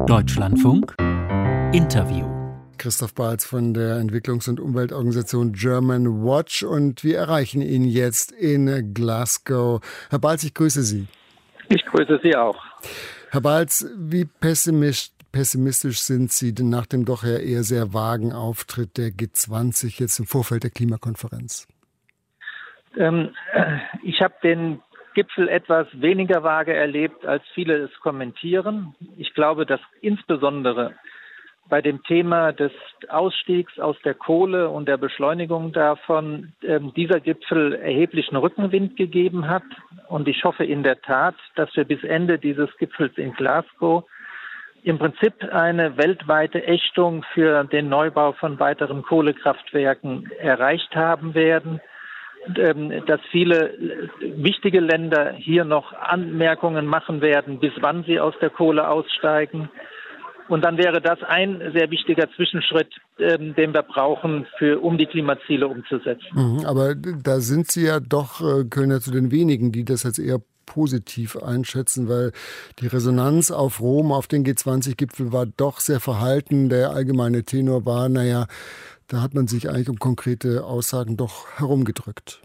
Deutschlandfunk Interview. Christoph Balz von der Entwicklungs- und Umweltorganisation German Watch und wir erreichen ihn jetzt in Glasgow. Herr Balz, ich grüße Sie. Ich grüße Sie auch. Herr Balz, wie pessimistisch sind Sie denn nach dem doch eher sehr vagen Auftritt der G20 jetzt im Vorfeld der Klimakonferenz? Ich habe den Gipfel etwas weniger vage erlebt, als viele es kommentieren. Ich glaube, dass insbesondere bei dem Thema des Ausstiegs aus der Kohle und der Beschleunigung davon dieser Gipfel erheblichen Rückenwind gegeben hat. Und ich hoffe in der Tat, dass wir bis Ende dieses Gipfels in Glasgow im Prinzip eine weltweite Ächtung für den Neubau von weiteren Kohlekraftwerken erreicht haben werden. Dass viele wichtige Länder hier noch Anmerkungen machen werden, bis wann sie aus der Kohle aussteigen. Und dann wäre das ein sehr wichtiger Zwischenschritt, den wir brauchen, um die Klimaziele umzusetzen. Aber da sind Sie ja doch, gehören ja zu den wenigen, die das jetzt eher positiv einschätzen, weil die Resonanz auf Rom, auf den G20-Gipfel war doch sehr verhalten. Der allgemeine Tenor war, da hat man sich eigentlich um konkrete Aussagen doch herumgedrückt.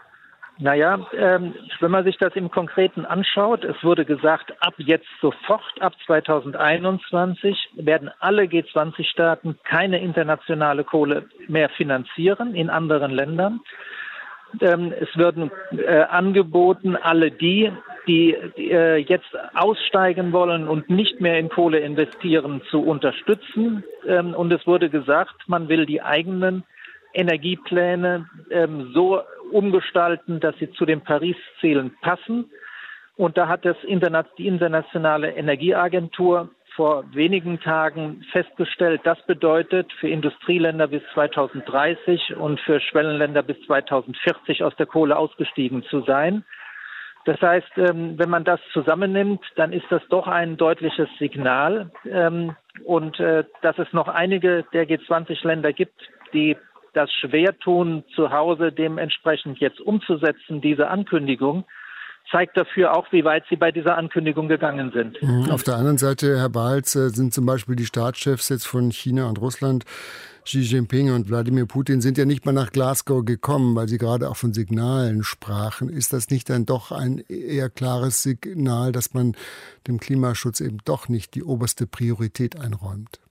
Wenn man sich das im Konkreten anschaut, es wurde gesagt, ab jetzt sofort, ab 2021 werden alle G20-Staaten keine internationale Kohle mehr finanzieren in anderen Ländern. Es würden angeboten, alle die jetzt aussteigen wollen und nicht mehr in Kohle investieren, zu unterstützen. Und es wurde gesagt, man will die eigenen Energiepläne so umgestalten, dass sie zu den Paris-Zielen passen. Und da hat die Internationale Energieagentur vor wenigen Tagen festgestellt, das bedeutet für Industrieländer bis 2030 und für Schwellenländer bis 2040 aus der Kohle ausgestiegen zu sein. Das heißt, wenn man das zusammennimmt, dann ist das doch ein deutliches Signal. Dass es noch einige der G20-Länder gibt, die das schwer tun, zu Hause dementsprechend jetzt umzusetzen, diese Ankündigung, zeigt dafür auch, wie weit sie bei dieser Ankündigung gegangen sind. Auf der anderen Seite, Herr Balz, sind zum Beispiel die Staatschefs jetzt von China und Russland, Xi Jinping und Wladimir Putin, sind ja nicht mal nach Glasgow gekommen, weil sie gerade auch von Signalen sprachen. Ist das nicht dann doch ein eher klares Signal, dass man dem Klimaschutz eben doch nicht die oberste Priorität einräumt?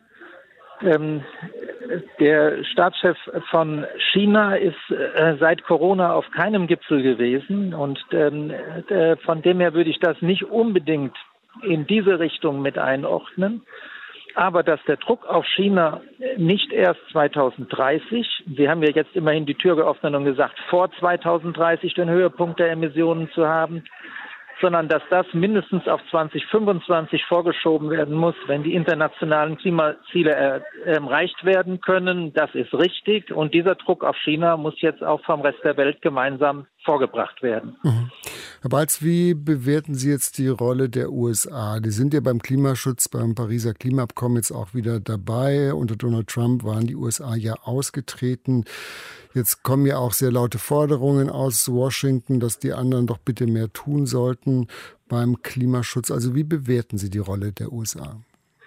Der Staatschef von China ist seit Corona auf keinem Gipfel gewesen und von dem her würde ich das nicht unbedingt in diese Richtung mit einordnen. Aber dass der Druck auf China nicht erst 2030, Sie haben ja jetzt immerhin die Tür geöffnet und gesagt, vor 2030 den Höhepunkt der Emissionen zu haben, sondern dass das mindestens auf 2025 vorgeschoben werden muss, wenn die internationalen Klimaziele erreicht werden können. Das ist richtig. Und dieser Druck auf China muss jetzt auch vom Rest der Welt gemeinsam vorgebracht werden. Herr Balz, wie bewerten Sie jetzt die Rolle der USA? Die sind ja beim Klimaschutz, beim Pariser Klimaabkommen jetzt auch wieder dabei. Unter Donald Trump waren die USA ja ausgetreten. Jetzt kommen ja auch sehr laute Forderungen aus Washington, dass die anderen doch bitte mehr tun sollten beim Klimaschutz. Also wie bewerten Sie die Rolle der USA?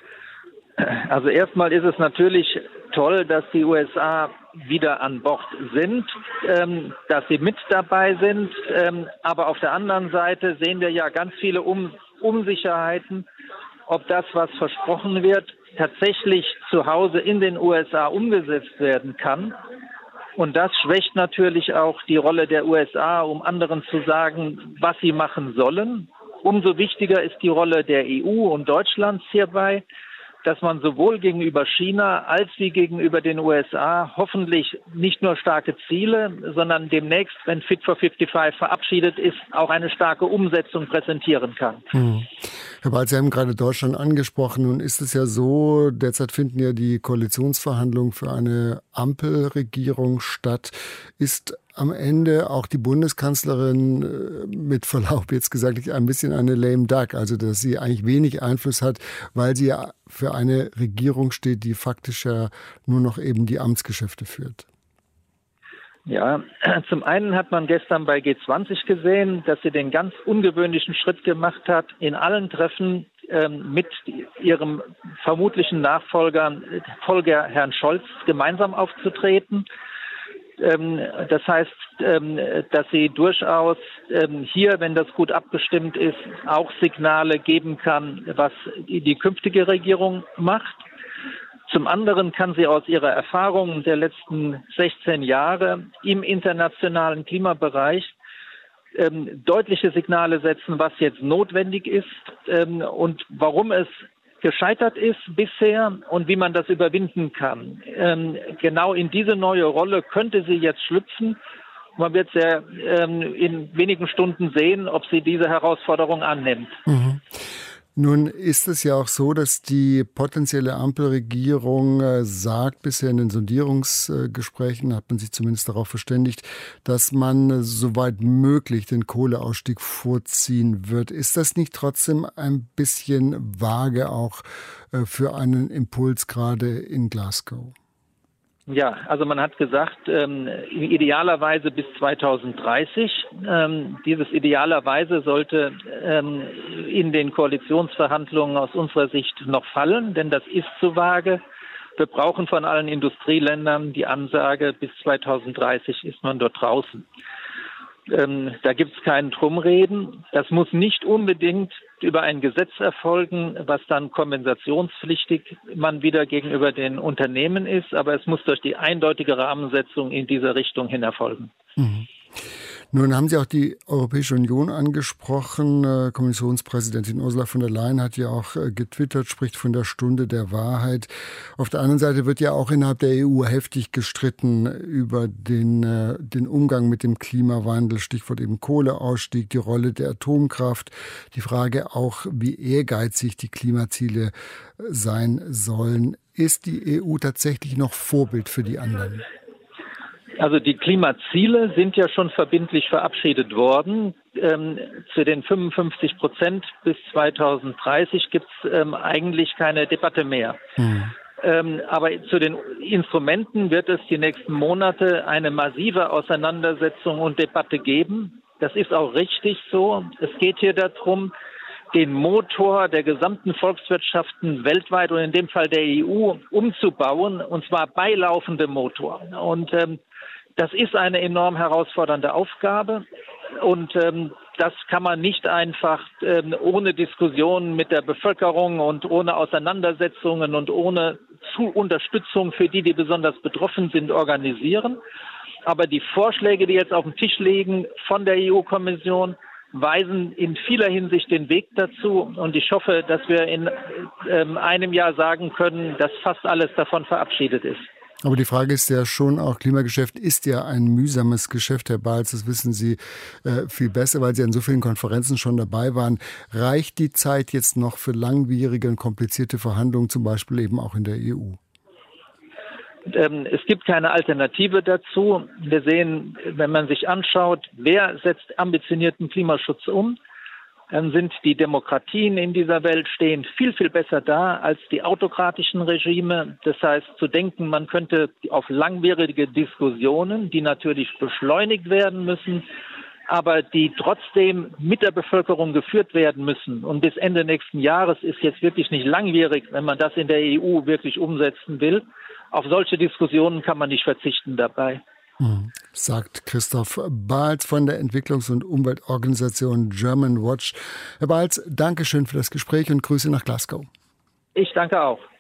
Also erstmal ist es natürlich toll, dass die USA wieder an Bord sind, dass sie mit dabei sind. Aber auf der anderen Seite sehen wir ja ganz viele Unsicherheiten, ob das, was versprochen wird, tatsächlich zu Hause in den USA umgesetzt werden kann. Und das schwächt natürlich auch die Rolle der USA, um anderen zu sagen, was sie machen sollen. Umso wichtiger ist die Rolle der EU und Deutschlands hierbei, dass man sowohl gegenüber China als wie gegenüber den USA hoffentlich nicht nur starke Ziele, sondern demnächst, wenn Fit for 55 verabschiedet ist, auch eine starke Umsetzung präsentieren kann. Herr Balz, Sie haben gerade Deutschland angesprochen. Nun ist es ja so, derzeit finden ja die Koalitionsverhandlungen für eine Ampelregierung statt. Ist am Ende auch die Bundeskanzlerin, mit Verlaub jetzt gesagt, ein bisschen eine lame duck, also dass sie eigentlich wenig Einfluss hat, weil sie ja für eine Regierung steht, die faktisch ja nur noch eben die Amtsgeschäfte führt? Ja, zum einen hat man gestern bei G20 gesehen, dass sie den ganz ungewöhnlichen Schritt gemacht hat, in allen Treffen mit ihrem vermutlichen Folger Herrn Scholz gemeinsam aufzutreten. Das heißt, dass sie durchaus hier, wenn das gut abgestimmt ist, auch Signale geben kann, was die künftige Regierung macht. Zum anderen kann sie aus ihrer Erfahrung der letzten 16 Jahre im internationalen Klimabereich deutliche Signale setzen, was jetzt notwendig ist und warum es gescheitert ist bisher und wie man das überwinden kann. Genau in diese neue Rolle könnte sie jetzt schlüpfen. Man wird sehr in wenigen Stunden sehen, ob sie diese Herausforderung annimmt. Mhm. Nun ist es ja auch so, dass die potenzielle Ampelregierung sagt, bisher in den Sondierungsgesprächen hat man sich zumindest darauf verständigt, dass man soweit möglich den Kohleausstieg vorziehen wird. Ist das nicht trotzdem ein bisschen vage auch für einen Impuls gerade in Glasgow? Ja, also man hat gesagt, idealerweise bis 2030. Dieses idealerweise sollte in den Koalitionsverhandlungen aus unserer Sicht noch fallen, denn das ist zu vage. Wir brauchen von allen Industrieländern die Ansage, bis 2030 ist man dort draußen. Da gibt es kein Drumreden. Das muss nicht unbedingt über ein Gesetz erfolgen, was dann kompensationspflichtig man wieder gegenüber den Unternehmen ist. Aber es muss durch die eindeutige Rahmensetzung in dieser Richtung hin erfolgen. Mhm. Nun haben Sie auch die Europäische Union angesprochen. Kommissionspräsidentin Ursula von der Leyen hat ja auch getwittert, spricht von der Stunde der Wahrheit. Auf der anderen Seite wird ja auch innerhalb der EU heftig gestritten über den Umgang mit dem Klimawandel, Stichwort eben Kohleausstieg, die Rolle der Atomkraft, die Frage auch, wie ehrgeizig die Klimaziele sein sollen. Ist die EU tatsächlich noch Vorbild für die anderen? Also die Klimaziele sind ja schon verbindlich verabschiedet worden. Zu den 55% bis 2030 gibt es eigentlich keine Debatte mehr. Aber zu den Instrumenten wird es die nächsten Monate eine massive Auseinandersetzung und Debatte geben. Das ist auch richtig so. Es geht hier darum, den Motor der gesamten Volkswirtschaften weltweit und in dem Fall der EU umzubauen, und zwar beilaufende Motor. Und das ist eine enorm herausfordernde Aufgabe und das kann man nicht einfach ohne Diskussionen mit der Bevölkerung und ohne Auseinandersetzungen und ohne Unterstützung für die besonders betroffen sind, organisieren. Aber die Vorschläge, die jetzt auf dem Tisch liegen von der EU-Kommission, weisen in vieler Hinsicht den Weg dazu. Und ich hoffe, dass wir in einem Jahr sagen können, dass fast alles davon verabschiedet ist. Aber die Frage ist ja schon auch, Klimageschäft ist ja ein mühsames Geschäft, Herr Balz, das wissen Sie viel besser, weil Sie an so vielen Konferenzen schon dabei waren. Reicht die Zeit jetzt noch für langwierige und komplizierte Verhandlungen, zum Beispiel eben auch in der EU? Es gibt keine Alternative dazu. Wir sehen, wenn man sich anschaut, wer setzt ambitionierten Klimaschutz um, dann sind die Demokratien in dieser Welt stehen viel, viel besser da als die autokratischen Regime. Das heißt, zu denken, man könnte auf langwierige Diskussionen, die natürlich beschleunigt werden müssen, aber die trotzdem mit der Bevölkerung geführt werden müssen. Und bis Ende nächsten Jahres ist jetzt wirklich nicht langwierig, wenn man das in der EU wirklich umsetzen will. Auf solche Diskussionen kann man nicht verzichten dabei. Sagt Christoph Balz von der Entwicklungs- und Umweltorganisation German Watch. Herr Balz, danke schön für das Gespräch und Grüße nach Glasgow. Ich danke auch.